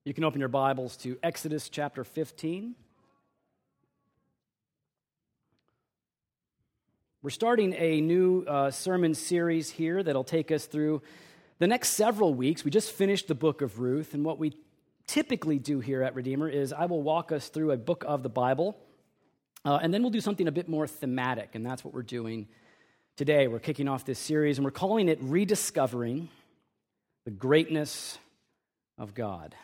You can open your Bibles to Exodus chapter 15. We're starting a new sermon series here that'll take us through the next several weeks. We just finished the book of Ruth, and what we typically do here at Redeemer is I will walk us through a book of the Bible, and then we'll do something a bit more thematic, and that's what we're doing today. We're kicking off this series, and we're calling it Rediscovering the Greatness of God.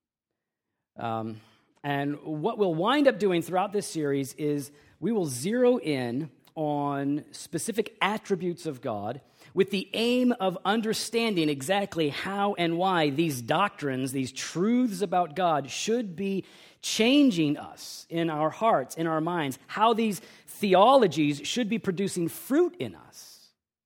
And what we'll wind up doing throughout this series is we will zero in on specific attributes of God with the aim of understanding exactly how and why these doctrines, these truths about God should be changing us in our hearts, in our minds, how these theologies should be producing fruit in us.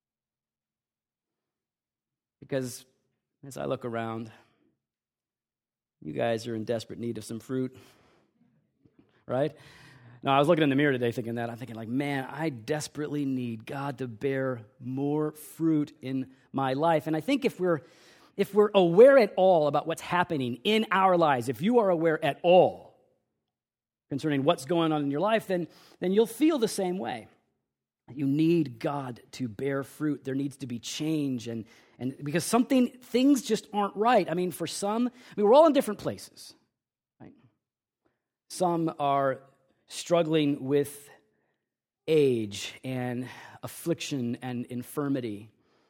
Because as I look around, you guys are in desperate need of some fruit, right? Now, I was looking in the mirror today thinking that. I'm thinking like, man, I desperately need God to bear more fruit in my life. And I think if we're aware at all about what's happening in our lives, if you are aware at all concerning what's going on in your life, then you'll feel the same way. You need God to bear fruit. There needs to be change, and because things just aren't right. I mean, for some, we're all in different places. Right? Some are struggling with age and affliction and infirmity.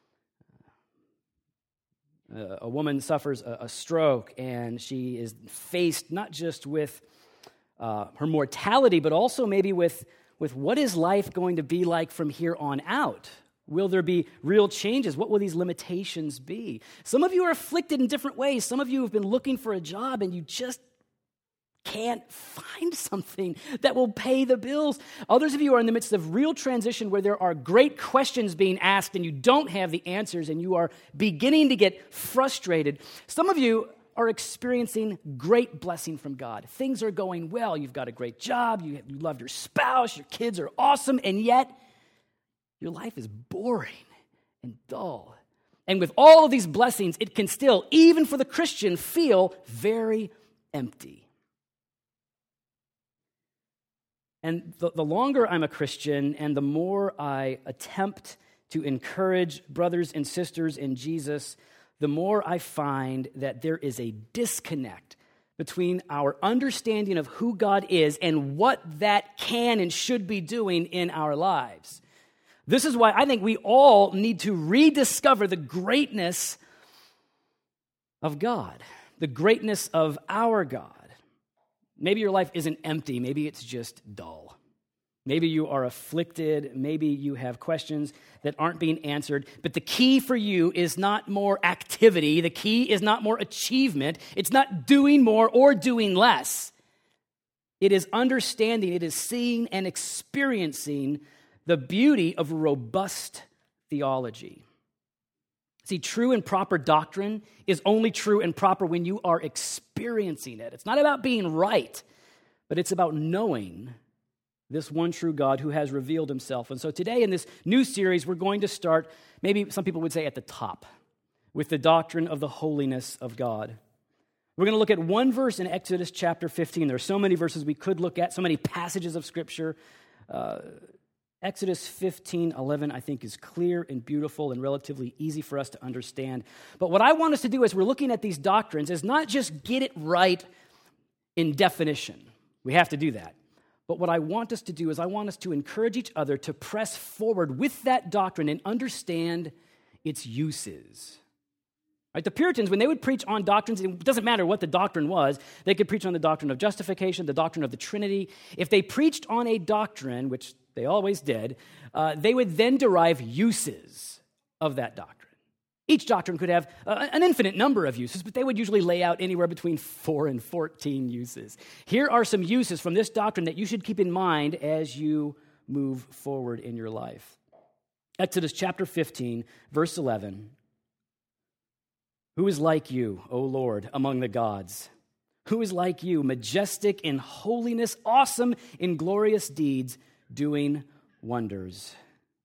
A woman suffers a stroke, and she is faced not just with her mortality, but also maybe with what is life going to be like from here on out? Will there be real changes? What will these limitations be? Some of you are afflicted in different ways. Some of you have been looking for a job and you just can't find something that will pay the bills. Others of you are in the midst of real transition where there are great questions being asked and you don't have the answers and you are beginning to get frustrated. Some of you are experiencing great blessing from God. Things are going well. You've got a great job. You love your spouse. Your kids are awesome. And yet, your life is boring and dull. And with all of these blessings, it can still, even for the Christian, feel very empty. And the longer I'm a Christian and the more I attempt to encourage brothers and sisters in Jesus, the more I find that there is a disconnect between our understanding of who God is and what that can and should be doing in our lives. This is why I think we all need to rediscover the greatness of God, the greatness of our God. Maybe your life isn't empty. Maybe it's just dull. Maybe you are afflicted. Maybe you have questions that aren't being answered. But the key for you is not more activity. The key is not more achievement. It's not doing more or doing less. It is understanding. It is seeing and experiencing the beauty of robust theology. See, true and proper doctrine is only true and proper when you are experiencing it. It's not about being right, but it's about knowing this one true God who has revealed himself. And so today in this new series, we're going to start, maybe some people would say at the top, with the doctrine of the holiness of God. We're going to look at one verse in Exodus chapter 15. There are so many verses we could look at, so many passages of Scripture. Exodus 15:11, I think, is clear and beautiful and relatively easy for us to understand. But what I want us to do as we're looking at these doctrines is not just get it right in definition. We have to do that. But what I want us to do is I want us to encourage each other to press forward with that doctrine and understand its uses. Right? The Puritans, when they would preach on doctrines, it doesn't matter what the doctrine was, they could preach on the doctrine of justification, the doctrine of the Trinity. If they preached on a doctrine, which they always did, they would then derive uses of that doctrine. Each doctrine could have an infinite number of uses, but they would usually lay out anywhere between 4 and 14 uses. Here are some uses from this doctrine that you should keep in mind as you move forward in your life. Exodus chapter 15, verse 11. Who is like you, O Lord, among the gods? Who is like you, majestic in holiness, awesome in glorious deeds, doing wonders?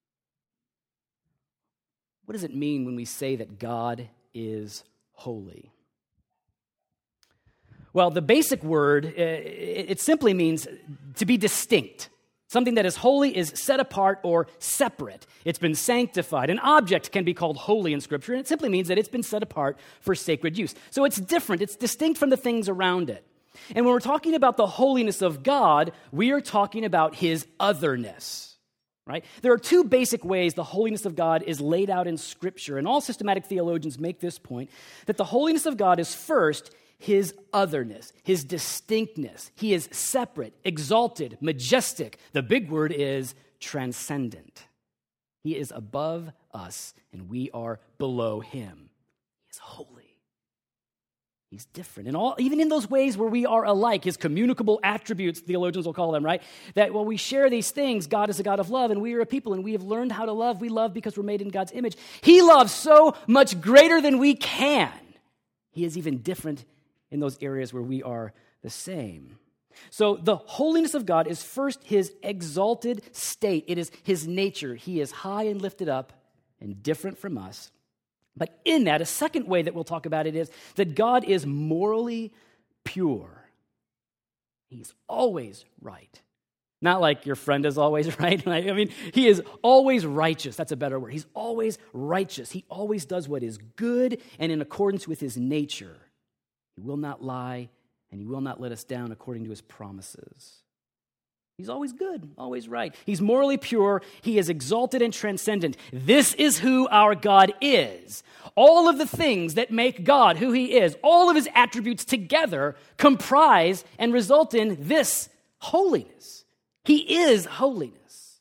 What does it mean when we say that God is holy? Well, the basic word, it simply means to be distinct. Something that is holy is set apart or separate. It's been sanctified. An object can be called holy in Scripture, and it simply means that it's been set apart for sacred use. So it's different. It's distinct from the things around it. And when we're talking about the holiness of God, we are talking about his otherness, right? There are two basic ways the holiness of God is laid out in Scripture, and all systematic theologians make this point, that the holiness of God is first his otherness, his distinctness. He is separate, exalted, majestic. The big word is transcendent. He is above us, and we are below him. He is holy. He's different. And even in those ways where we are alike, his communicable attributes, theologians will call them, right? That while we share these things, God is a God of love, and we are a people, and we have learned how to love. We love because we're made in God's image. He loves so much greater than we can. He is even different in those areas where we are the same. So the holiness of God is first his exalted state. It is his nature. He is high and lifted up and different from us. But in that, a second way that we'll talk about it is that God is morally pure. He's always right. Not like your friend is always right. He is always righteous. That's a better word. He's always righteous. He always does what is good and in accordance with his nature. He will not lie, and he will not let us down according to his promises. He's always good, always right. He's morally pure. He is exalted and transcendent. This is who our God is. All of the things that make God who he is, all of his attributes together comprise and result in this holiness. He is holiness.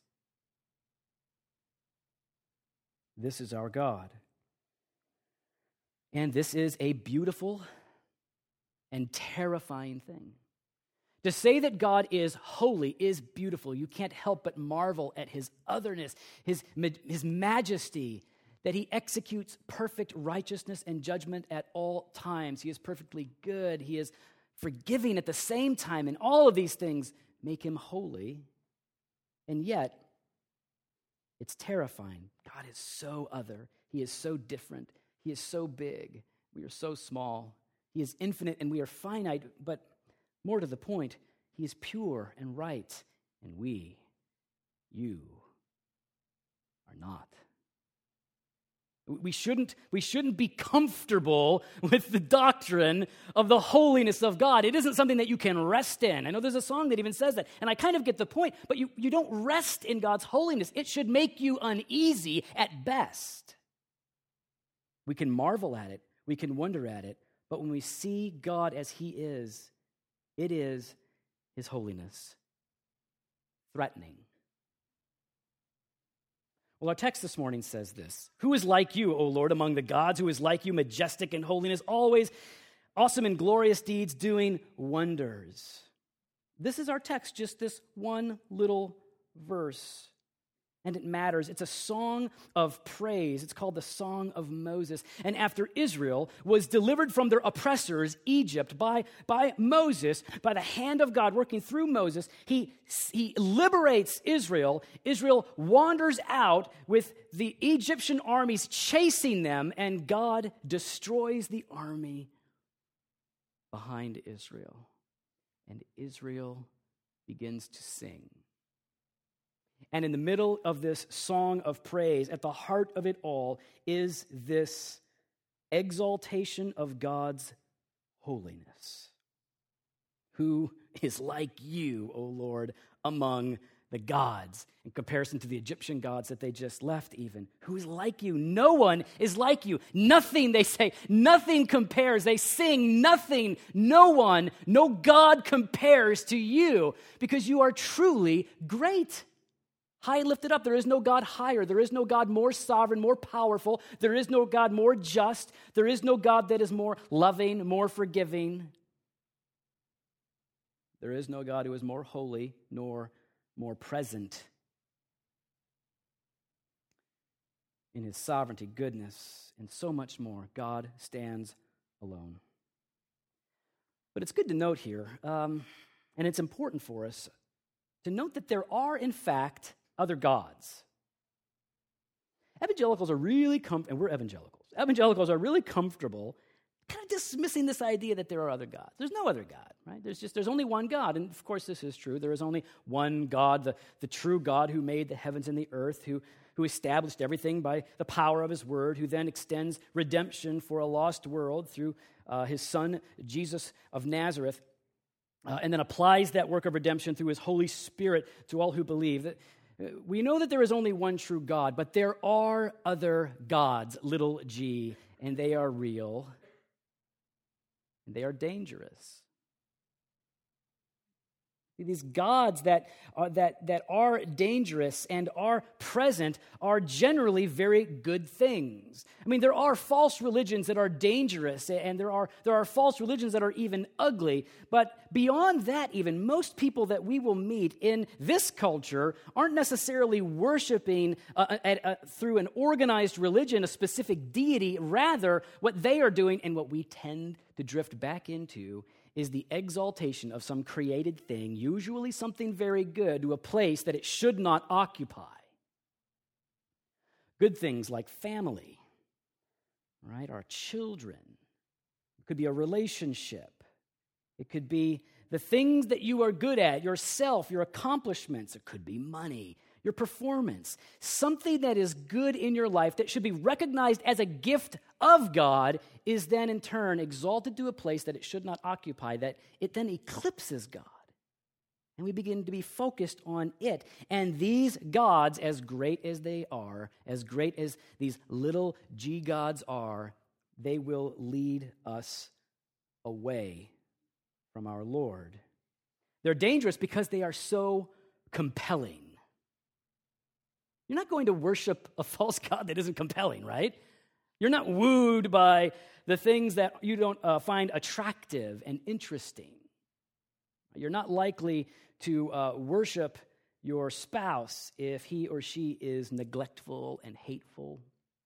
This is our God. And this is a beautiful and terrifying thing. To say that God is holy is beautiful. You can't help but marvel at his otherness, his majesty, that he executes perfect righteousness and judgment at all times. He is perfectly good. He is forgiving at the same time, and all of these things make him holy. And yet, it's terrifying. God is so other. He is so different. He is so big. We are so small. He is infinite and we are finite, but more to the point, he is pure and right, and you are not. We shouldn't be comfortable with the doctrine of the holiness of God. It isn't something that you can rest in. I know there's a song that even says that, and I kind of get the point, but you don't rest in God's holiness. It should make you uneasy at best. We can marvel at it, we can wonder at it, but when we see God as he is, it is his holiness threatening. Well, our text this morning says this: "Who is like you, O Lord, among the gods? Who is like you, majestic in holiness, always awesome in glorious deeds, doing wonders?" This is our text, just this one little verse. And it matters. It's a song of praise. It's called the Song of Moses. And after Israel was delivered from their oppressors, Egypt, by Moses, by the hand of God working through Moses, he liberates Israel. Israel wanders out with the Egyptian armies chasing them, and God destroys the army behind Israel. And Israel begins to sing. And in the middle of this song of praise, at the heart of it all, is this exaltation of God's holiness. Who is like you, O Lord, among the gods, in comparison to the Egyptian gods that they just left even? Who is like you? No one is like you. Nothing, they say, nothing compares. They sing nothing, no one, no God compares to you, because you are truly great. High and lifted up. There is no God higher. There is no God more sovereign, more powerful. There is no God more just. There is no God that is more loving, more forgiving. There is no God who is more holy nor more present in his sovereignty, goodness, and so much more. God stands alone. But it's good to note here, and it's important for us to note that there are, in fact, other gods. Evangelicals are really and we're evangelicals. Evangelicals are really comfortable kind of dismissing this idea that there are other gods. There's no other God, right? There's only one God. And of course, this is true. There is only one God, the true God who made the heavens and the earth, who established everything by the power of his word, who then extends redemption for a lost world through his son, Jesus of Nazareth, and then applies that work of redemption through his Holy Spirit to all who believe. We know that there is only one true God, but there are other gods, little g, and they are real. And they are dangerous. These gods that are dangerous and are present are generally very good things. I mean, there are false religions that are dangerous, and there are false religions that are even ugly. But beyond that, even, most people that we will meet in this culture aren't necessarily worshiping through an organized religion a specific deity. Rather, what they are doing, and what we tend to drift back into, is the exaltation of some created thing, usually something very good, to a place that it should not occupy. Good things like family, right? Our children. It could be a relationship. It could be the things that you are good at, yourself, your accomplishments. It could be money, your performance, something that is good in your life that should be recognized as a gift of God is then in turn exalted to a place that it should not occupy, that it then eclipses God. And we begin to be focused on it. And these gods, as great as they are, as great as these little g gods are, they will lead us away from our Lord. They're dangerous because they are so compelling. You're not going to worship a false god that isn't compelling, right? You're not wooed by the things that you don't find attractive and interesting. You're not likely to worship your spouse if he or she is neglectful and hateful.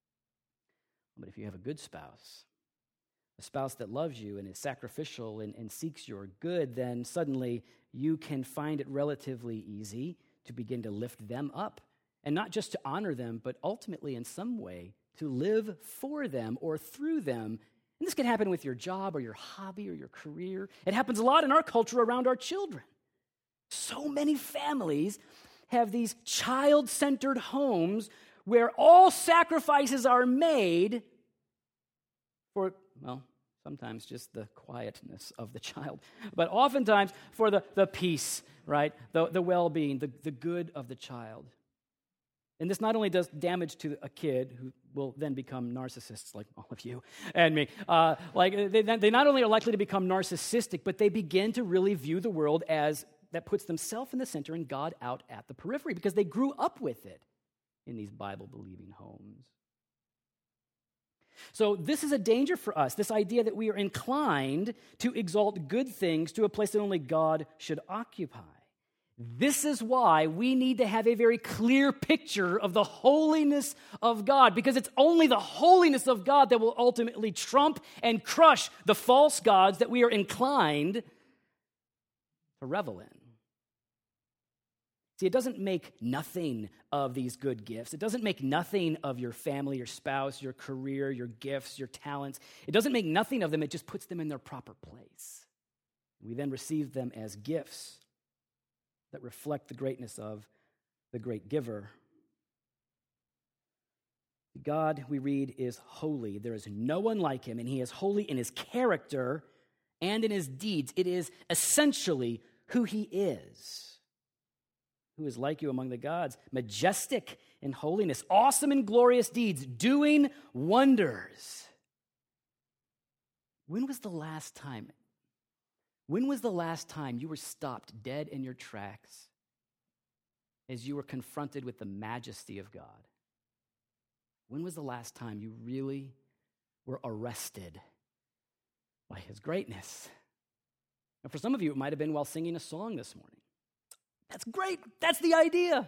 But if you have a good spouse, a spouse that loves you and is sacrificial and seeks your good, then suddenly you can find it relatively easy to begin to lift them up. And not just to honor them, but ultimately in some way to live for them or through them. And this can happen with your job or your hobby or your career. It happens a lot in our culture around our children. So many families have these child-centered homes where all sacrifices are made for, well, sometimes just the quietness of the child, but oftentimes for the peace, right? The well-being, the good of the child. And this not only does damage to a kid who will then become narcissists like all of you and me. They not only are likely to become narcissistic, but they begin to really view the world as that puts themselves in the center and God out at the periphery because they grew up with it in these Bible-believing homes. So this is a danger for us, this idea that we are inclined to exalt good things to a place that only God should occupy. This is why we need to have a very clear picture of the holiness of God, because it's only the holiness of God that will ultimately trump and crush the false gods that we are inclined to revel in. See, it doesn't make nothing of these good gifts. It doesn't make nothing of your family, your spouse, your career, your gifts, your talents. It doesn't make nothing of them. It just puts them in their proper place. We then receive them as gifts that reflect the greatness of the great giver. God, we read, is holy. There is no one like him, and he is holy in his character and in his deeds. It is essentially who he is. Who is like you among the gods, majestic in holiness, awesome in glorious deeds, doing wonders. When was the last time you were stopped dead in your tracks as you were confronted with the majesty of God? When was the last time you really were arrested by his greatness? And for some of you, it might have been while singing a song this morning. That's great. That's the idea.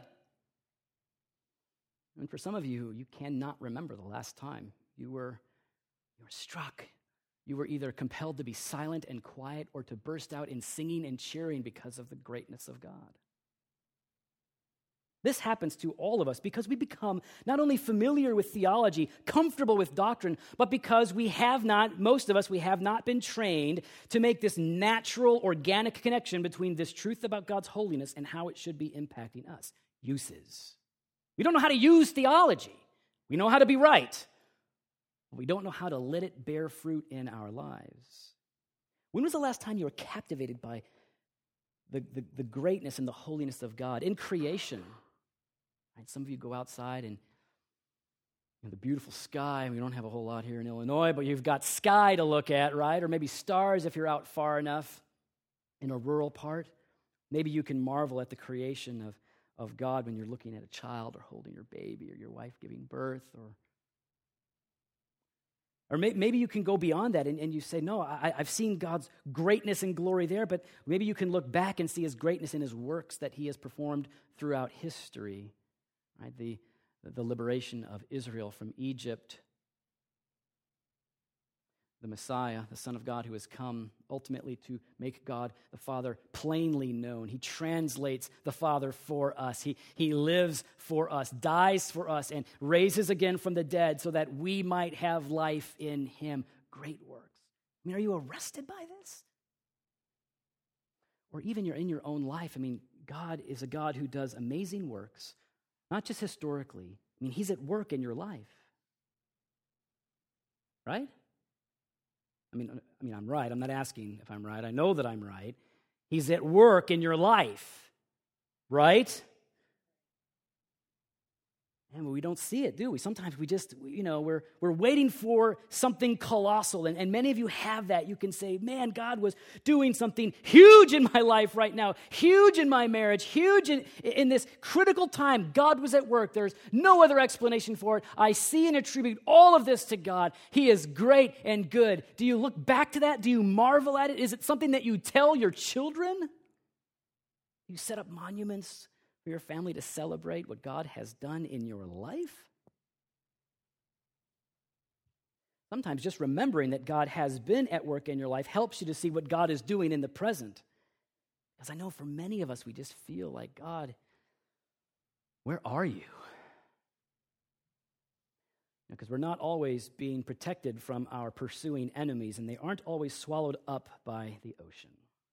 And for some of you, you cannot remember the last time you were struck. You were either compelled to be silent and quiet or to burst out in singing and cheering because of the greatness of God. This happens to all of us because we become not only familiar with theology, comfortable with doctrine, but because most of us, we have not been trained to make this natural, organic connection between this truth about God's holiness and how it should be impacting us. Uses. We don't know how to use theology. We know how to be right. But we don't know how to let it bear fruit in our lives. When was the last time you were captivated by the greatness and the holiness of God in creation? Right, some of you go outside and the beautiful sky. We don't have a whole lot here in Illinois, but you've got sky to look at, right? Or maybe stars if you're out far enough in a rural part. Maybe you can marvel at the creation of God when you're looking at a child or holding your baby or your wife giving birth. Or maybe you can go beyond that and you say, no, I've seen God's greatness and glory there, but maybe you can look back and see his greatness in his works that he has performed throughout history. Right, the liberation of Israel from Egypt, the Messiah, the Son of God who has come ultimately to make God the Father plainly known. He translates the Father for us. He lives for us, dies for us, and raises again from the dead so that we might have life in him. Great works. I mean, are you arrested by this? Or even you're in your own life. I mean, God is a God who does amazing works. Not just historically. I mean, he's at work in your life. Right? I mean, I'm right. I'm not asking if I'm right. I know that I'm right. He's at work in your life. Right? And we don't see it, do we? Sometimes we're waiting for something colossal. And many of you have that. You can say, man, God was doing something huge in my life right now, huge in my marriage, huge in this critical time. God was at work. There's no other explanation for it. I see and attribute all of this to God. He is great and good. Do you look back to that? Do you marvel at it? Is it something that you tell your children? You set up monuments for your family to celebrate what God has done in your life? Sometimes just remembering that God has been at work in your life helps you to see what God is doing in the present. Because I know for many of us, we just feel like, God, where are you? Because we're not always being protected from our pursuing enemies, and they aren't always swallowed up by the ocean.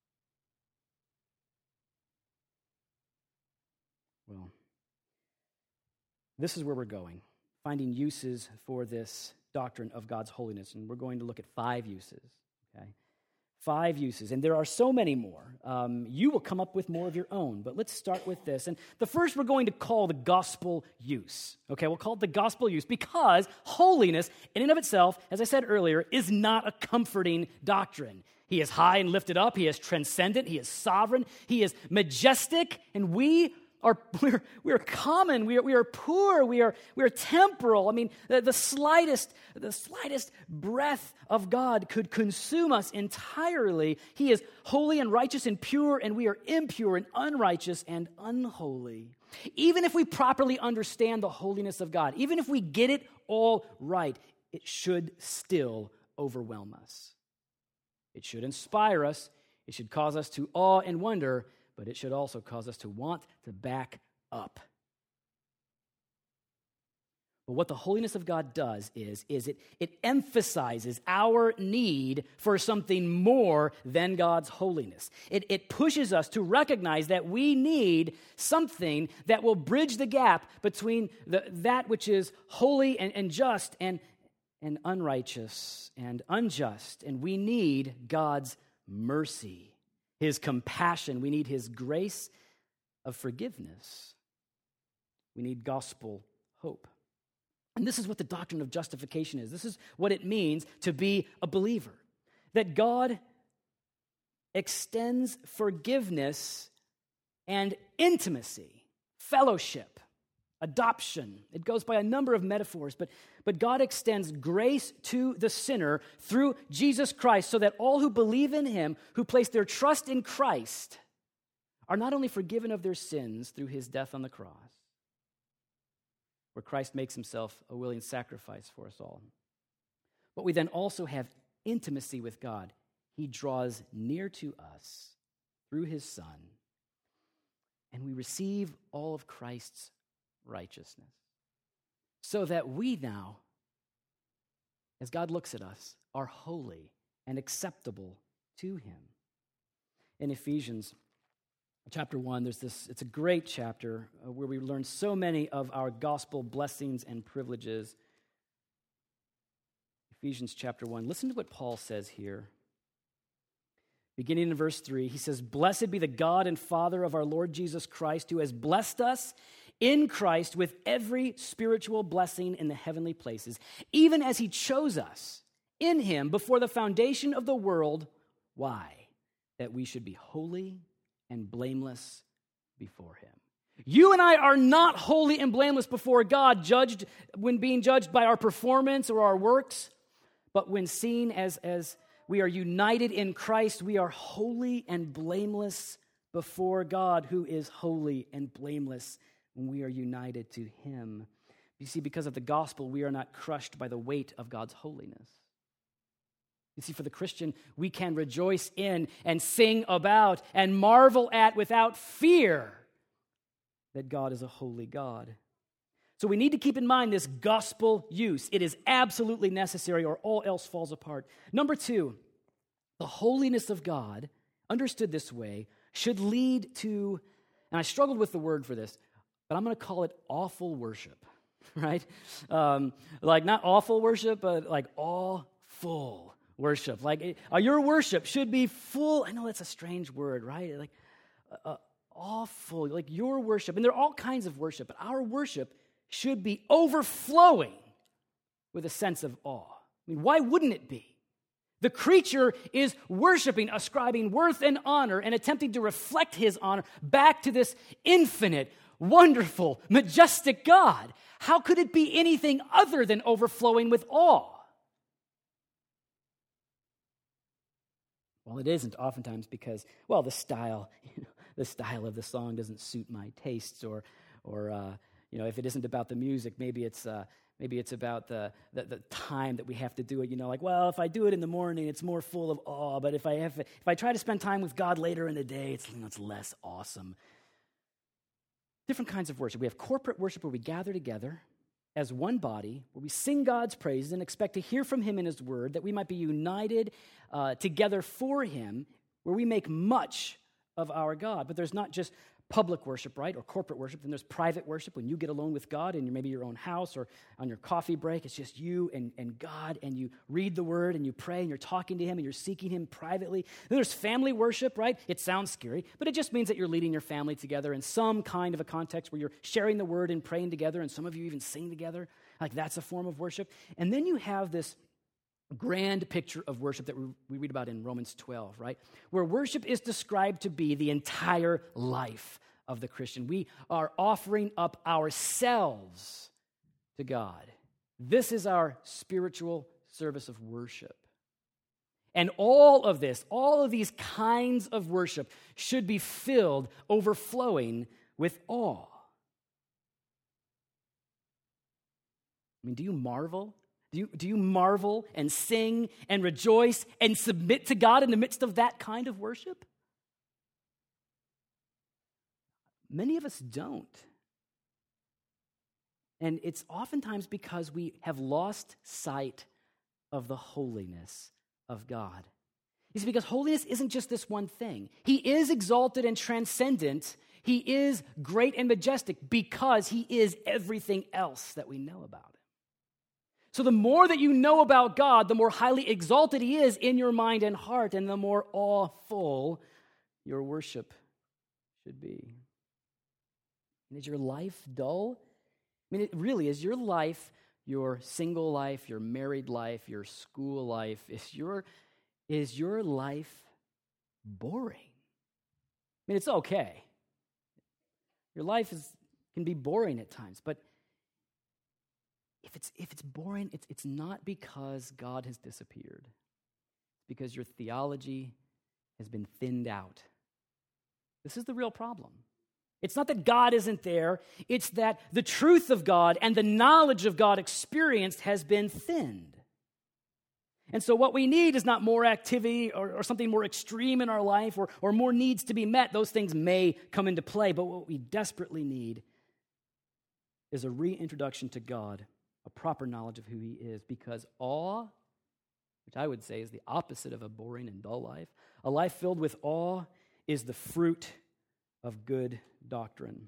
Well, this is where we're going, finding uses for this doctrine of God's holiness. And we're going to look at 5 uses, okay? 5 uses, and there are so many more. You will come up with more of your own, but let's start with this. And the first we're going to call the gospel use, okay? We'll call it the gospel use because holiness, in and of itself, as I said earlier, is not a comforting doctrine. He is high and lifted up. He is transcendent. He is sovereign. He is majestic, and we are common, we are poor, we are temporal. I mean, the slightest breath of God could consume us entirely. He is holy and righteous and pure, and we are impure and unrighteous and unholy. Even if we properly understand the holiness of God, even if we get it all right, it should still overwhelm us. It should inspire us. It should cause us to awe and wonder, but it should also cause us to want to back up. But what the holiness of God does is it emphasizes our need for something more than God's holiness. It pushes us to recognize that we need something that will bridge the gap between that which is holy and just and unrighteous and unjust. And we need God's mercy, his compassion. We need his grace of forgiveness. We need gospel hope. And this is what the doctrine of justification is. This is what it means to be a believer. That God extends forgiveness and intimacy, fellowship, adoption. It goes by a number of metaphors, but God extends grace to the sinner through Jesus Christ so that all who believe in him, who place their trust in Christ, are not only forgiven of their sins through his death on the cross, where Christ makes himself a willing sacrifice for us all, but we then also have intimacy with God. He draws near to us through his Son, and we receive all of Christ's righteousness, so that we now, as God looks at us, are holy and acceptable to him. In Ephesians chapter 1, it's a great chapter where we learn so many of our gospel blessings and privileges. Ephesians chapter 1, listen to what Paul says here. Beginning in verse 3, he says, "Blessed be the God and Father of our Lord Jesus Christ, who has blessed us in Christ with every spiritual blessing in the heavenly places, even as he chose us in him before the foundation of the world." Why? That we should be holy and blameless before him. You and I are not holy and blameless before God, judged when being judged by our performance or our works, but when seen as we are united in Christ, we are holy and blameless before God, who is holy and blameless when we are united to him. You see, because of the gospel, we are not crushed by the weight of God's holiness. You see, for the Christian, we can rejoice in and sing about and marvel at without fear that God is a holy God. So we need to keep in mind this gospel use. It is absolutely necessary, or all else falls apart. Number 2, the holiness of God, understood this way, should lead to, and I struggled with the word for this, but I'm going to call it awful worship, right? Like not awful worship, but like awful worship. Like your worship should be full. I know that's a strange word, right? Like awful, like your worship. And there are all kinds of worship, but our worship should be overflowing with a sense of awe. I mean, why wouldn't it be? The creature is worshiping, ascribing worth and honor, and attempting to reflect his honor back to this infinite, wonderful, majestic God. How could it be anything other than overflowing with awe? Well, it isn't oftentimes because, well, the style of the song doesn't suit my tastes, or if it isn't about the music, maybe it's about the time that we have to do it. Like, well, if I do it in the morning, it's more full of awe. But if I try to spend time with God later in the day, it's less awesome. Different kinds of worship. We have corporate worship where we gather together as one body, where we sing God's praises and expect to hear from him in his word, that we might be united together for him, where we make much of our God. But there's not just public worship, right, or corporate worship. Then there's private worship when you get alone with God in maybe your own house or on your coffee break. It's just you and God, and you read the word and you pray and you're talking to him and you're seeking him privately. Then there's family worship, right? It sounds scary, but it just means that you're leading your family together in some kind of a context where you're sharing the word and praying together, and some of you even sing together. Like that's a form of worship. And then you have this grand picture of worship that we read about in Romans 12, right? Where worship is described to be the entire life of the Christian. We are offering up ourselves to God. This is our spiritual service of worship. And all of these kinds of worship should be filled, overflowing with awe. I mean, do you marvel? Do you marvel and sing and rejoice and submit to God in the midst of that kind of worship? Many of us don't. And it's oftentimes because we have lost sight of the holiness of God. It's because holiness isn't just this one thing. He is exalted and transcendent. He is great and majestic because he is everything else that we know about him. So the more that you know about God, the more highly exalted he is in your mind and heart, and the more awful your worship should be. And is your life dull? I mean, it really is. Your life, your single life, your married life, your school life, is your life boring? I mean, it's okay. Your life can be boring at times, but if it's boring, it's not because God has disappeared. It's because your theology has been thinned out. This is the real problem. It's not that God isn't there. It's that the truth of God and the knowledge of God experienced has been thinned. And so what we need is not more activity or something more extreme in our life or more needs to be met. Those things may come into play, but what we desperately need is a reintroduction to God, a proper knowledge of who he is, because awe, which I would say is the opposite of a boring and dull life, a life filled with awe is the fruit of good doctrine.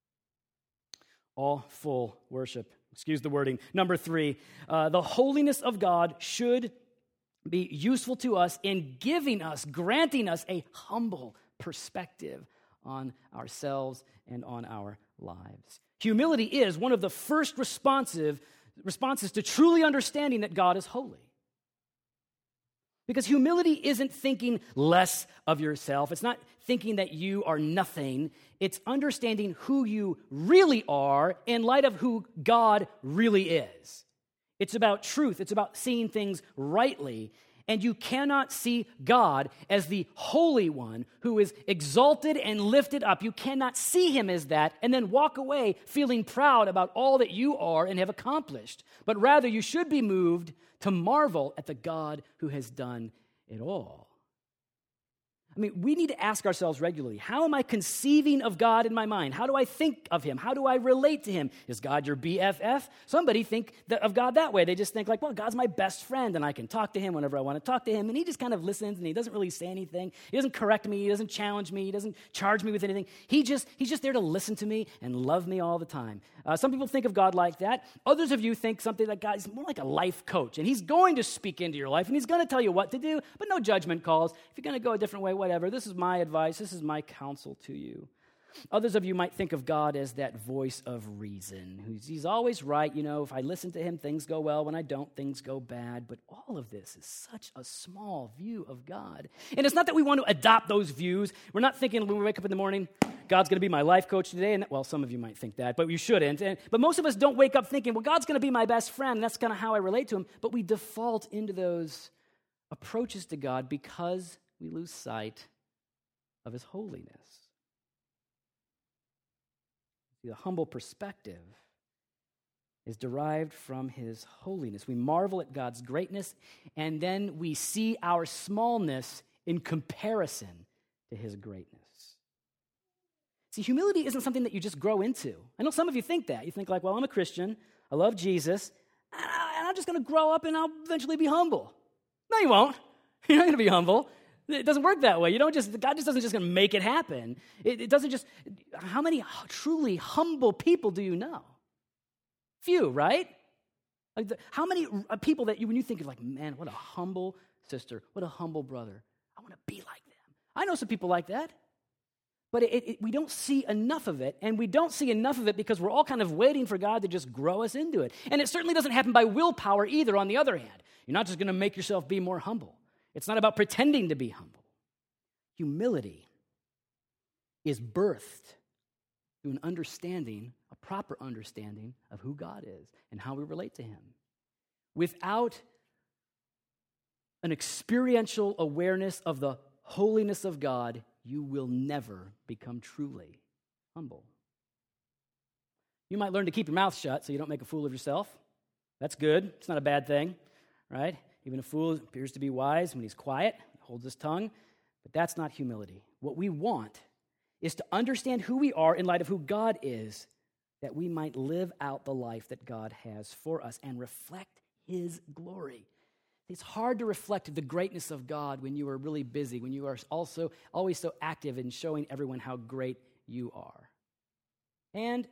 Awful worship. Excuse the wording. Number 3, the holiness of God should be useful to us in granting us a humble perspective on ourselves and on our lives. Humility is one of the first responses to truly understanding that God is holy. Because humility isn't thinking less of yourself. It's not thinking that you are nothing. It's understanding who you really are in light of who God really is. It's about truth. It's about seeing things rightly. And you cannot see God as the Holy One who is exalted and lifted up. You cannot see him as that and then walk away feeling proud about all that you are and have accomplished. But rather, you should be moved to marvel at the God who has done it all. I mean, we need to ask ourselves regularly, how am I conceiving of God in my mind? How do I think of him? How do I relate to him? Is God your BFF? Somebody think of God that way. They just think like, well, God's my best friend, and I can talk to him whenever I want to talk to him, and he just kind of listens, and he doesn't really say anything. He doesn't correct me. He doesn't challenge me. He doesn't charge me with anything. He's just there to listen to me and love me all the time. Some people think of God like that. Others of you think something like God is more like a life coach, and he's going to speak into your life, and he's going to tell you what to do, but no judgment calls. If you're going to go a different way, whatever. This is my advice. This is my counsel to you. Others of you might think of God as that voice of reason. He's always right. You know, if I listen to him, things go well. When I don't, things go bad. But all of this is such a small view of God. And it's not that we want to adopt those views. We're not thinking when we wake up in the morning, God's going to be my life coach today. And well, some of you might think that, but you shouldn't. But most of us don't wake up thinking, well, God's going to be my best friend. And that's kind of how I relate to him. But we default into those approaches to God because we lose sight of his holiness. The humble perspective is derived from his holiness. We marvel at God's greatness, and then we see our smallness in comparison to his greatness. See, humility isn't something that you just grow into. I know some of you think that. You think like, well, I'm a Christian, I love Jesus, and I'm just going to grow up and I'll eventually be humble. No, you won't. You're not going to be humble. It doesn't work that way. God just doesn't just going to make it happen. It doesn't just, how many truly humble people do you know? Few, right? Like how many people that when you think of like, man, what a humble sister, what a humble brother. I want to be like them. I know some people like that. But we don't see enough of it, and we don't see enough of it because we're all kind of waiting for God to just grow us into it. And it certainly doesn't happen by willpower either, on the other hand. You're not just going to make yourself be more humble. It's not about pretending to be humble. Humility is birthed through an understanding, a proper understanding of who God is and how we relate to him. Without an experiential awareness of the holiness of God, you will never become truly humble. You might learn to keep your mouth shut so you don't make a fool of yourself. That's good. It's not a bad thing, right? Even a fool appears to be wise when he's quiet, holds his tongue, but that's not humility. What we want is to understand who we are in light of who God is, that we might live out the life that God has for us and reflect his glory. It's hard to reflect the greatness of God when you are really busy, when you are also always so active in showing everyone how great you are. And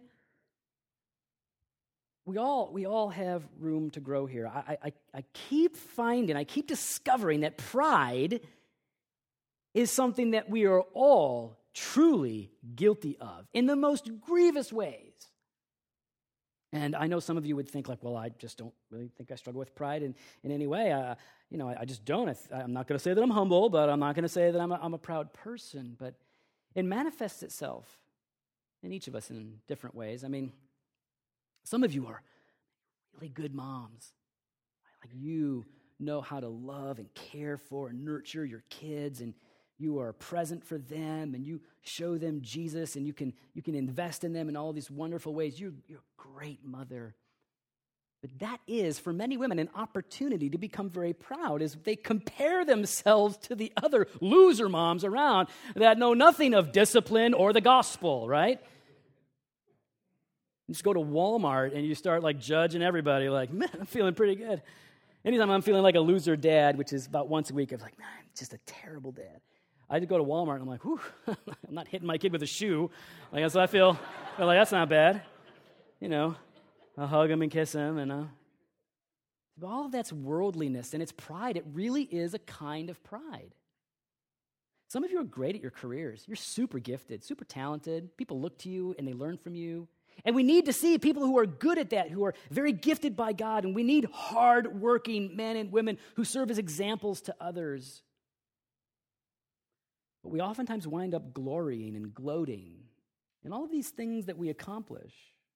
we all have room to grow here. I keep discovering that pride is something that we are all truly guilty of in the most grievous ways. And I know some of you would think like, well, I just don't really think I struggle with pride in any way. I just don't. I'm not going to say that I'm humble, but I'm not going to say that I'm a proud person. But it manifests itself in each of us in different ways. I mean, some of you are really good moms. Like you know how to love and care for and nurture your kids, and you are present for them, and you show them Jesus, and you can invest in them in all these wonderful ways. You're a great mother. But that is, for many women, an opportunity to become very proud as they compare themselves to the other loser moms around that know nothing of discipline or the gospel, right? You just go to Walmart and you start like judging everybody like, man, I'm feeling pretty good. Anytime I'm feeling like a loser dad, which is about once a week, I'm like, man, I'm just a terrible dad. I just go to Walmart and I'm like, whew, I'm not hitting my kid with a shoe. Like, so I feel like that's not bad. You know, I'll hug him and kiss him, and but all of that's worldliness and it's pride. It really is a kind of pride. Some of you are great at your careers. You're super gifted, super talented. People look to you and they learn from you. And we need to see people who are good at that, who are very gifted by God. And we need hard-working men and women who serve as examples to others. But we oftentimes wind up glorying and gloating in all of these things that we accomplish.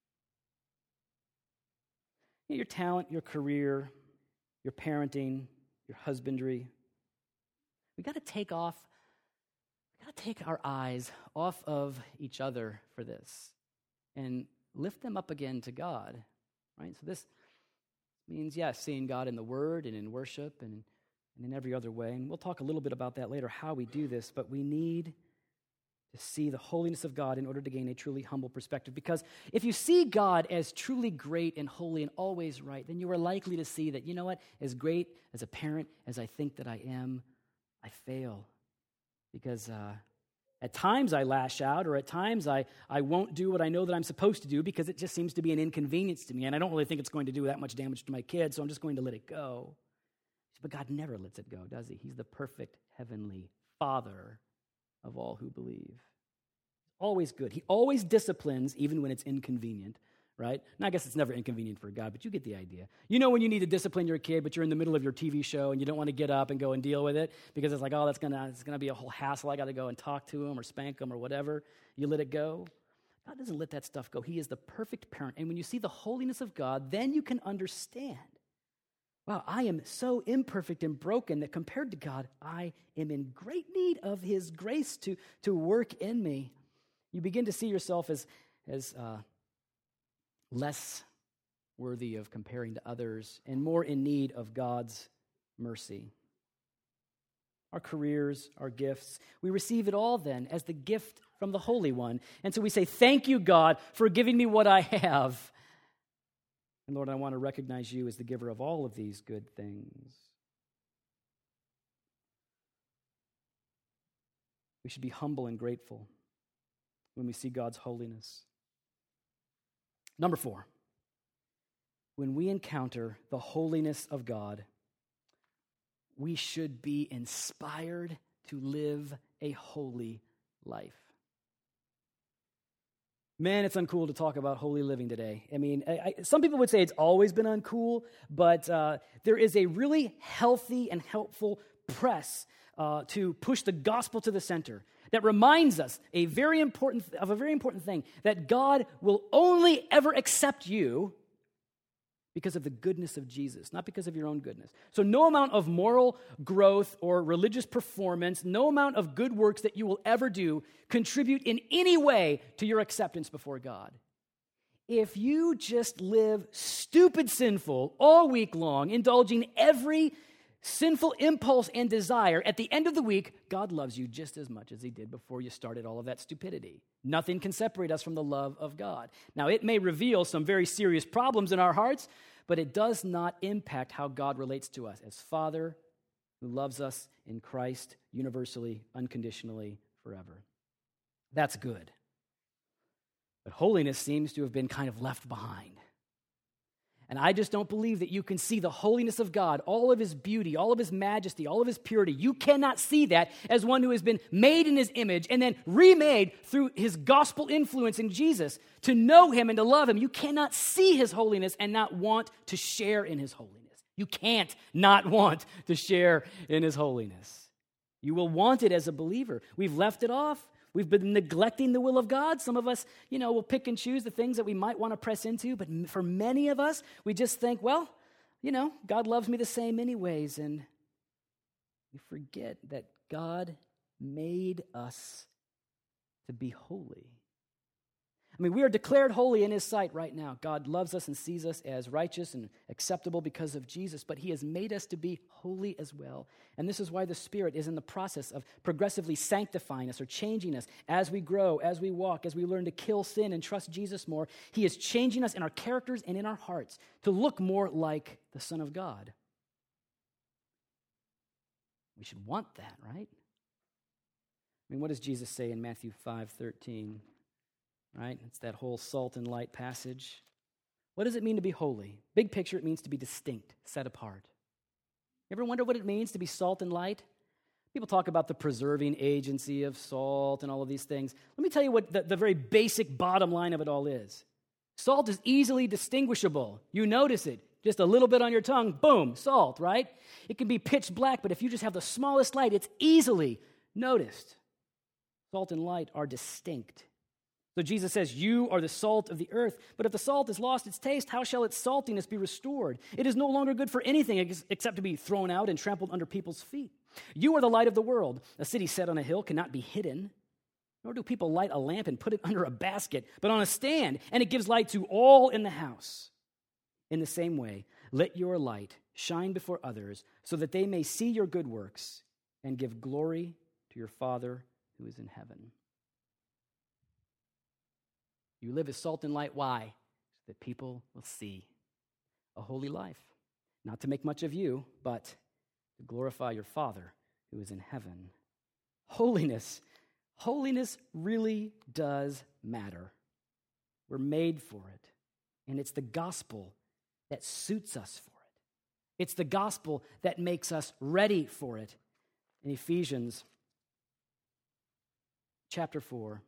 Your talent, your career, your parenting, your husbandry. We got to take our eyes off of each other for this and lift them up again to God, right? So this means, yes, seeing God in the Word and in worship and in every other way. And we'll talk a little bit about that later, how we do this, but we need to see the holiness of God in order to gain a truly humble perspective. Because if you see God as truly great and holy and always right, then you are likely to see that, you know what, as great as a parent as I think that I am, I fail. Because at times I lash out, or at times I won't do what I know that I'm supposed to do because it just seems to be an inconvenience to me, and I don't really think it's going to do that much damage to my kids, so I'm just going to let it go. But God never lets it go, does he? He's the perfect heavenly Father of all who believe. Always good. He always disciplines even when it's inconvenient, right? And I guess it's never inconvenient for God, but you get the idea. You know when you need to discipline your kid, but you're in the middle of your TV show and you don't want to get up and go and deal with it because it's like, oh, it's gonna be a whole hassle. I got to go and talk to him or spank him or whatever. You let it go. God doesn't let that stuff go. He is the perfect parent. And when you see the holiness of God, then you can understand, wow, I am so imperfect and broken that compared to God, I am in great need of his grace to work in me. You begin to see yourself as less worthy of comparing to others and more in need of God's mercy. Our careers, our gifts, we receive it all then as the gift from the Holy One. And so we say, thank you, God, for giving me what I have. And Lord, I want to recognize you as the giver of all of these good things. We should be humble and grateful when we see God's holiness. Number 4, when we encounter the holiness of God, we should be inspired to live a holy life. Man, it's uncool to talk about holy living today. I mean, some people would say it's always been uncool, but there is a really healthy and helpful press to push the gospel to the center that reminds us of a very important thing, that God will only ever accept you because of the goodness of Jesus, not because of your own goodness. So no amount of moral growth or religious performance, no amount of good works that you will ever do contribute in any way to your acceptance before God. If you just live stupid sinful all week long, indulging every sinful impulse and desire, at the end of the week, God loves you just as much as he did before you started all of that stupidity. Nothing can separate us from the love of God. Now, it may reveal some very serious problems in our hearts, but it does not impact how God relates to us as Father who loves us in Christ universally, unconditionally, forever. That's good. But holiness seems to have been kind of left behind. And I just don't believe that you can see the holiness of God, all of his beauty, all of his majesty, all of his purity. You cannot see that as one who has been made in his image and then remade through his gospel influence in Jesus to know him and to love him. You cannot see his holiness and not want to share in his holiness. You can't not want to share in his holiness. You will want it as a believer. We've left it off. We've been neglecting the will of God. Some of us, will pick and choose the things that we might want to press into. But for many of us, we just think, well, God loves me the same anyways. And we forget that God made us to be holy. I mean, we are declared holy in his sight right now. God loves us and sees us as righteous and acceptable because of Jesus, but he has made us to be holy as well. And this is why the Spirit is in the process of progressively sanctifying us or changing us as we grow, as we walk, as we learn to kill sin and trust Jesus more. He is changing us in our characters and in our hearts to look more like the Son of God. We should want that, right? I mean, what does Jesus say in Matthew 5:13? Right? It's that whole salt and light passage. What does it mean to be holy? Big picture, it means to be distinct, set apart. You ever wonder what it means to be salt and light? People talk about the preserving agency of salt and all of these things. Let me tell you what the very basic bottom line of it all is. Salt is easily distinguishable. You notice it. Just a little bit on your tongue, boom, salt, right? It can be pitch black, but if you just have the smallest light, it's easily noticed. Salt and light are distinct. So Jesus says, you are the salt of the earth. But if the salt has lost its taste, how shall its saltiness be restored? It is no longer good for anything except to be thrown out and trampled under people's feet. You are the light of the world. A city set on a hill cannot be hidden. Nor do people light a lamp and put it under a basket, but on a stand, and it gives light to all in the house. In the same way, let your light shine before others so that they may see your good works and give glory to your Father who is in heaven. You live as salt and light. Why? So that people will see a holy life. Not to make much of you, but to glorify your Father who is in heaven. Holiness really does matter. We're made for it. And it's the gospel that suits us for it. It's the gospel that makes us ready for it. In Ephesians chapter 4,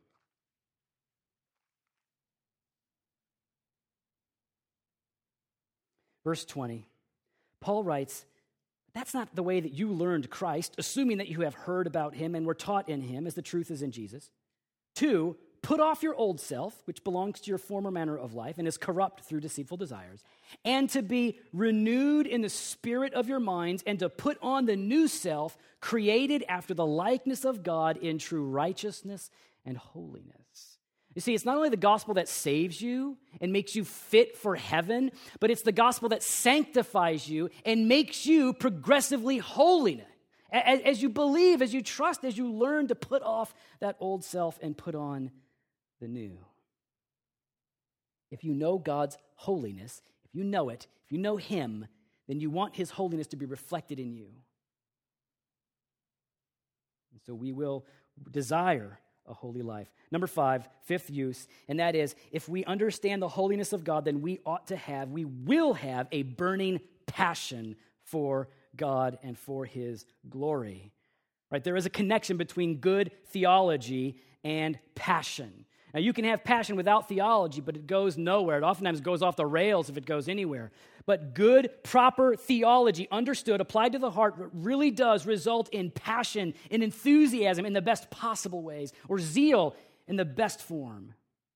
verse 20, Paul writes, that's not the way that you learned Christ, assuming that you have heard about him and were taught in him as the truth is in Jesus. 2, put off your old self, which belongs to your former manner of life and is corrupt through deceitful desires, and to be renewed in the spirit of your minds, and to put on the new self, created after the likeness of God in true righteousness and holiness. You see, it's not only the gospel that saves you and makes you fit for heaven, but it's the gospel that sanctifies you and makes you progressively holy. As you believe, as you trust, as you learn to put off that old self and put on the new. If you know God's holiness, if you know it, if you know him, then you want his holiness to be reflected in you. And so we will desire a holy life. Number 5, fifth use, and that is, if we understand the holiness of God, then we will have a burning passion for God and for his glory. Right? There is a connection between good theology and passion. Now, you can have passion without theology, but it goes nowhere. It oftentimes goes off the rails if it goes anywhere. But good, proper theology, understood, applied to the heart, really does result in passion, in enthusiasm in the best possible ways, or zeal in the best form.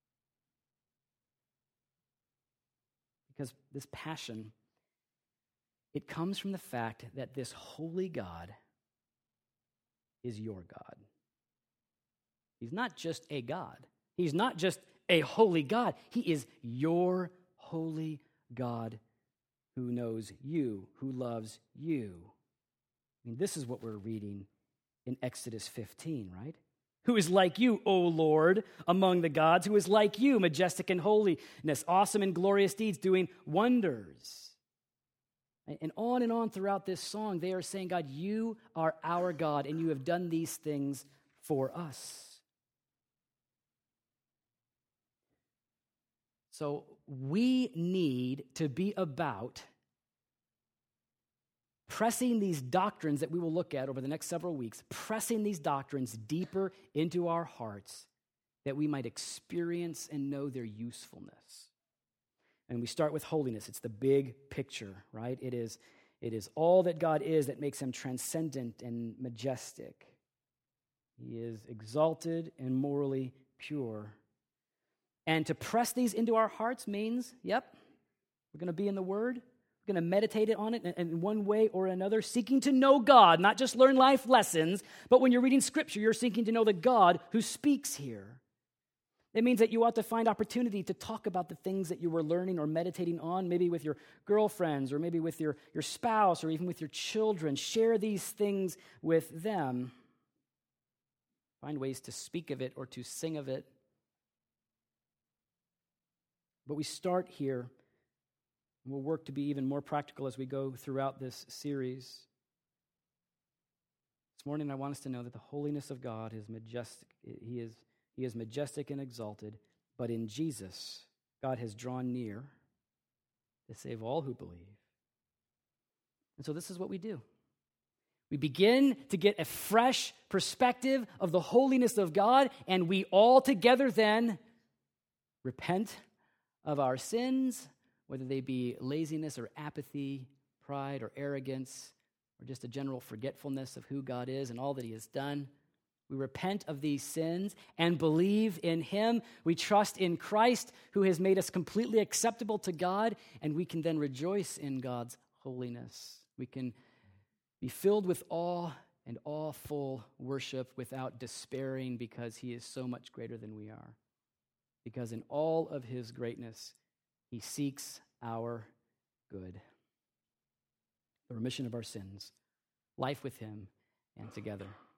Because this passion, it comes from the fact that this holy God is your God. He's not just a God. He's not just a holy God. He is your holy God who knows you, who loves you. I mean, this is what we're reading in Exodus 15, right? Who is like you, O Lord, among the gods? Who is like you, majestic in holiness, awesome in glorious deeds, doing wonders? And on throughout this song, they are saying, God, you are our God, and you have done these things for us. So we need to be about pressing these doctrines that we will look at over the next several weeks, pressing these doctrines deeper into our hearts that we might experience and know their usefulness. And we start with holiness. It's the big picture, right? It is all that God is that makes him transcendent and majestic. He is exalted and morally pure. And to press these into our hearts means, we're going to be in the Word. We're going to meditate on it in one way or another, seeking to know God, not just learn life lessons, but when you're reading Scripture, you're seeking to know the God who speaks here. It means that you ought to find opportunity to talk about the things that you were learning or meditating on, maybe with your girlfriends or maybe with your spouse or even with your children. Share these things with them. Find ways to speak of it or to sing of it. But we start here, and we'll work to be even more practical as we go throughout this series. This morning, I want us to know that the holiness of God is majestic. He is majestic and exalted, but in Jesus, God has drawn near to save all who believe. And so this is what we do. We begin to get a fresh perspective of the holiness of God, and we all together then repent of our sins, whether they be laziness or apathy, pride or arrogance, or just a general forgetfulness of who God is and all that He has done. We repent of these sins and believe in Him. We trust in Christ, who has made us completely acceptable to God, and we can then rejoice in God's holiness. We can be filled with awe and awful worship without despairing because He is so much greater than we are. Because in all of His greatness, He seeks our good. The remission of our sins, life with Him, and together.